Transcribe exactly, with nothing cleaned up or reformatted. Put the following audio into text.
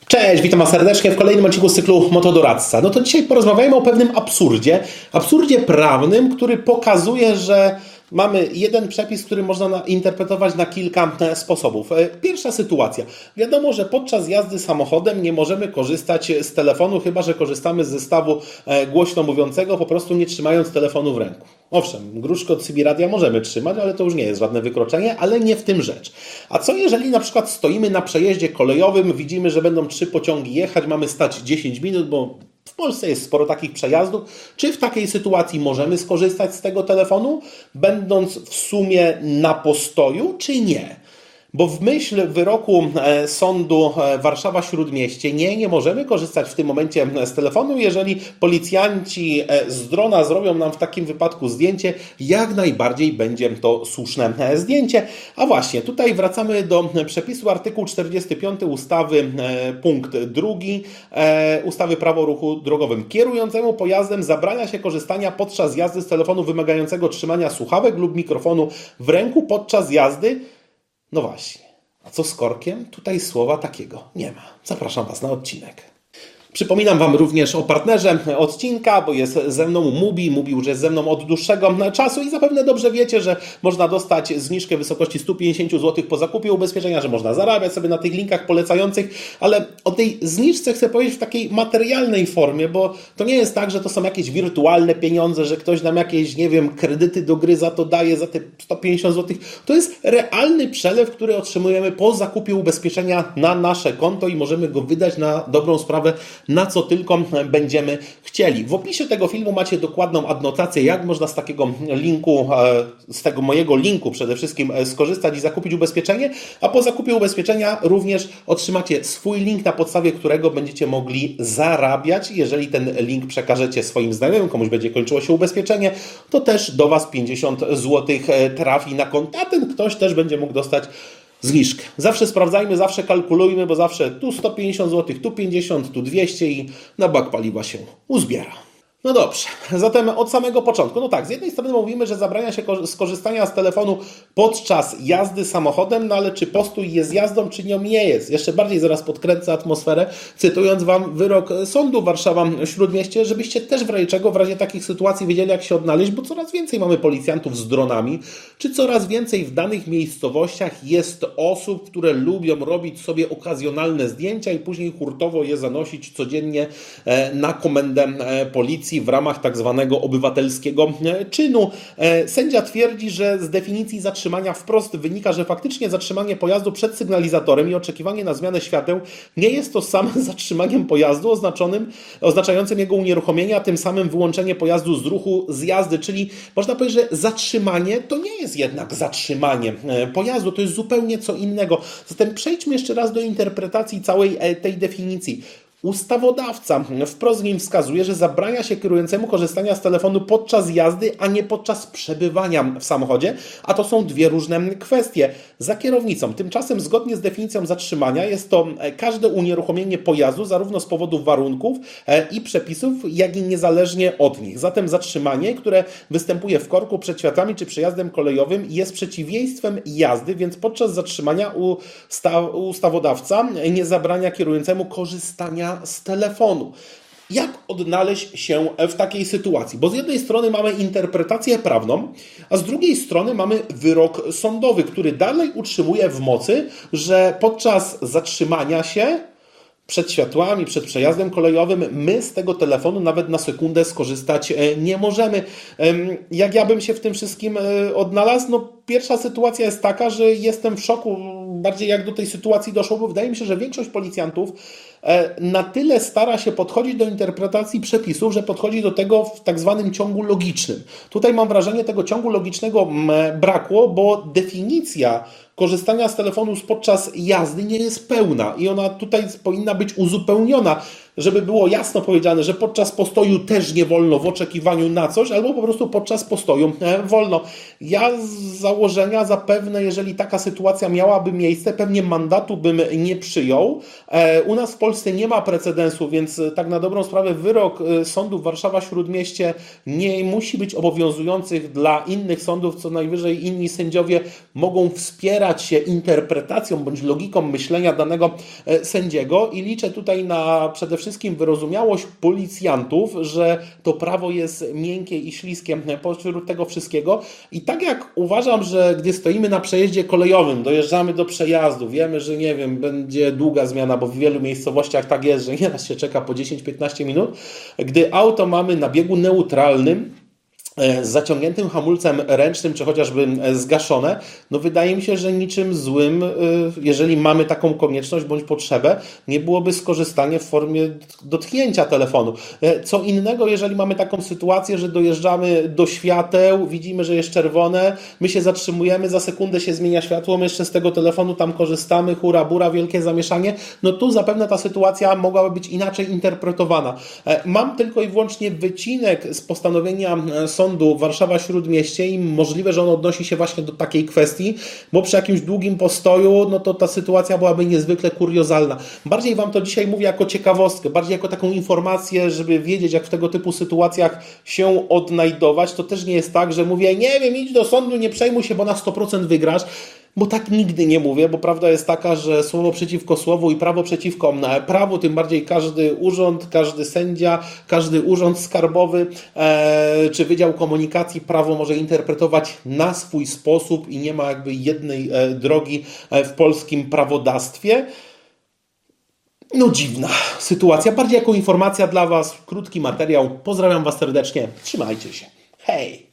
Cześć, witam Was serdecznie w kolejnym odcinku z cyklu Motodoradca. No to dzisiaj porozmawiajmy o pewnym absurdzie, absurdzie prawnym, który pokazuje, że mamy jeden przepis, który można interpretować na kilka sposobów. Pierwsza sytuacja. Wiadomo, że podczas jazdy samochodem nie możemy korzystać z telefonu, chyba że korzystamy z zestawu głośno mówiącego, po prostu nie trzymając telefonu w ręku. Owszem, gruszkę od C B radia możemy trzymać, ale to już nie jest żadne wykroczenie, ale nie w tym rzecz. A co jeżeli na przykład stoimy na przejeździe kolejowym, widzimy, że będą trzy pociągi jechać, mamy stać dziesięć minut, bo w Polsce jest sporo takich przejazdów. Czy w takiej sytuacji możemy skorzystać z tego telefonu, będąc w sumie na postoju, czy nie? Bo w myśl wyroku sądu Warszawa-Śródmieście nie, nie możemy korzystać w tym momencie z telefonu, jeżeli policjanci z drona zrobią nam w takim wypadku zdjęcie, jak najbardziej będzie to słuszne zdjęcie. A właśnie, tutaj wracamy do przepisu artykuł czterdziesty piąty ustawy, punkt drugi ustawy Prawo o ruchu drogowym. Kierującemu pojazdem zabrania się korzystania podczas jazdy z telefonu wymagającego trzymania słuchawek lub mikrofonu w ręku podczas jazdy. No właśnie, a co z korkiem? Tutaj słowa takiego nie ma. Zapraszam Was na odcinek. Przypominam Wam również o partnerze odcinka, bo jest ze mną Mubi. Mubi już jest ze mną od dłuższego czasu i zapewne dobrze wiecie, że można dostać zniżkę w wysokości sto pięćdziesiąt złotych po zakupie ubezpieczenia, że można zarabiać sobie na tych linkach polecających, ale o tej zniżce chcę powiedzieć w takiej materialnej formie, bo to nie jest tak, że to są jakieś wirtualne pieniądze, że ktoś nam jakieś, nie wiem, kredyty do gry za to daje, za te sto pięćdziesiąt złotych. To jest realny przelew, który otrzymujemy po zakupie ubezpieczenia na nasze konto i możemy go wydać na dobrą sprawę, na co tylko będziemy chcieli. W opisie tego filmu macie dokładną adnotację, jak można z takiego linku, z tego mojego linku przede wszystkim skorzystać i zakupić ubezpieczenie, a po zakupie ubezpieczenia również otrzymacie swój link, na podstawie którego będziecie mogli zarabiać. Jeżeli ten link przekażecie swoim znajomym, komuś będzie kończyło się ubezpieczenie, to też do Was pięćdziesiąt złotych trafi na konto, a ten ktoś też będzie mógł dostać zniżkę. Zawsze sprawdzajmy, zawsze kalkulujmy, bo zawsze tu sto pięćdziesiąt złotych, tu pięćdziesiąt, tu dwieście i na bak paliwa się uzbiera. No dobrze, zatem od samego początku. No tak, z jednej strony mówimy, że zabrania się skorzystania z telefonu podczas jazdy samochodem, no ale czy postój jest jazdą, czy nią nie jest? Jeszcze bardziej zaraz podkręcę atmosferę, cytując Wam wyrok sądu Warszawa-Śródmieście, żebyście też w razie czego, w razie takich sytuacji wiedzieli, jak się odnaleźć, bo coraz więcej mamy policjantów z dronami, czy coraz więcej w danych miejscowościach jest osób, które lubią robić sobie okazjonalne zdjęcia i później hurtowo je zanosić codziennie na komendę policji w ramach tak zwanego obywatelskiego czynu. Sędzia twierdzi, że z definicji zatrzymania wprost wynika, że faktycznie zatrzymanie pojazdu przed sygnalizatorem i oczekiwanie na zmianę świateł nie jest to samo zatrzymaniem pojazdu oznaczonym, oznaczającym jego unieruchomienie, a tym samym wyłączenie pojazdu z ruchu z jazdy, czyli można powiedzieć, że zatrzymanie to nie jest jednak zatrzymanie pojazdu, to jest zupełnie co innego. Zatem przejdźmy jeszcze raz do interpretacji całej tej definicji. Ustawodawca wprost w nim wskazuje, że zabrania się kierującemu korzystania z telefonu podczas jazdy, a nie podczas przebywania w samochodzie, a to są dwie różne kwestie. Za kierownicą. Tymczasem zgodnie z definicją zatrzymania jest to każde unieruchomienie pojazdu zarówno z powodu warunków i przepisów, jak i niezależnie od nich. Zatem zatrzymanie, które występuje w korku przed światłami czy przejazdem kolejowym, jest przeciwieństwem jazdy, więc podczas zatrzymania ustaw- ustawodawca nie zabrania kierującemu korzystania z telefonu. Jak odnaleźć się w takiej sytuacji? Bo z jednej strony mamy interpretację prawną, a z drugiej strony mamy wyrok sądowy, który dalej utrzymuje w mocy, że podczas zatrzymania się przed światłami, przed przejazdem kolejowym, my z tego telefonu nawet na sekundę skorzystać nie możemy. Jak ja bym się w tym wszystkim odnalazł? No, pierwsza sytuacja jest taka, że jestem w szoku, bardziej jak do tej sytuacji doszło, bo wydaje mi się, że większość policjantów na tyle stara się podchodzić do interpretacji przepisów, że podchodzi do tego w tak zwanym ciągu logicznym. Tutaj mam wrażenie, tego ciągu logicznego brakło, bo definicja korzystania z telefonu podczas jazdy nie jest pełna i ona tutaj powinna być uzupełniona, żeby było jasno powiedziane, że podczas postoju też nie wolno w oczekiwaniu na coś, albo po prostu podczas postoju wolno. Ja z założenia zapewne, jeżeli taka sytuacja miałaby miejsce, pewnie mandatu bym nie przyjął. U nas w Polsce nie ma precedensu, więc tak na dobrą sprawę wyrok sądu Warszawa-Śródmieście nie musi być obowiązujących dla innych sądów, co najwyżej inni sędziowie mogą wspierać poddać się interpretacjom bądź logikom myślenia danego sędziego i liczę tutaj na przede wszystkim wyrozumiałość policjantów, że to prawo jest miękkie i śliskie pośród tego wszystkiego. I tak jak uważam, że gdy stoimy na przejeździe kolejowym, dojeżdżamy do przejazdu, wiemy, że nie wiem, będzie długa zmiana, bo w wielu miejscowościach tak jest, że nieraz się czeka po dziesięć piętnaście minut, gdy auto mamy na biegu neutralnym, z zaciągniętym hamulcem ręcznym, czy chociażby zgaszone, no wydaje mi się, że niczym złym, jeżeli mamy taką konieczność bądź potrzebę, nie byłoby skorzystanie w formie dotknięcia telefonu. Co innego, jeżeli mamy taką sytuację, że dojeżdżamy do świateł, widzimy, że jest czerwone, my się zatrzymujemy, za sekundę się zmienia światło, my jeszcze z tego telefonu tam korzystamy, hura, bura, wielkie zamieszanie, no tu zapewne ta sytuacja mogłaby być inaczej interpretowana. Mam tylko i wyłącznie wycinek z postanowienia sądu Warszawa-Śródmieście i możliwe, że on odnosi się właśnie do takiej kwestii, bo przy jakimś długim postoju, no to ta sytuacja byłaby niezwykle kuriozalna. Bardziej Wam to dzisiaj mówię jako ciekawostkę, bardziej jako taką informację, żeby wiedzieć, jak w tego typu sytuacjach się odnajdować. To też nie jest tak, że mówię, nie wiem, idź do sądu, nie przejmuj się, bo na sto procent wygrasz. Bo tak nigdy nie mówię, bo prawda jest taka, że słowo przeciwko słowu i prawo przeciwko prawu, tym bardziej każdy urząd, każdy sędzia, każdy urząd skarbowy e, czy Wydział Komunikacji prawo może interpretować na swój sposób i nie ma jakby jednej e, drogi e, w polskim prawodawstwie. No dziwna sytuacja, bardziej jako informacja dla Was, krótki materiał. Pozdrawiam Was serdecznie, trzymajcie się. Hej!